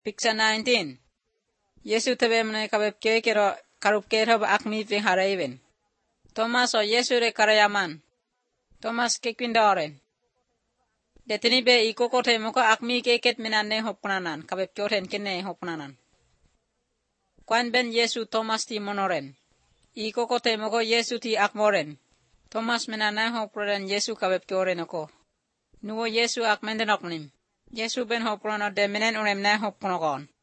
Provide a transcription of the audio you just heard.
Picture 19. Yesu tebe mne kabeb kero karup kero akmi ping haraven. Thomas o Yesu re karayaman. Thomas kekwindoren. Detini be ikokote moko akmi keket minane hopnanan kabeb kyoten kene hopnanan. Kwan ben Yesu Thomas ti monoren. Ikokote moko Yesu ti akmoren. Thomas minane hoproren Yesu kabeb kyoren oko. Nuwo Yesu akmendenoknim. Yesu ben hoprono de minen uremne hopnogon.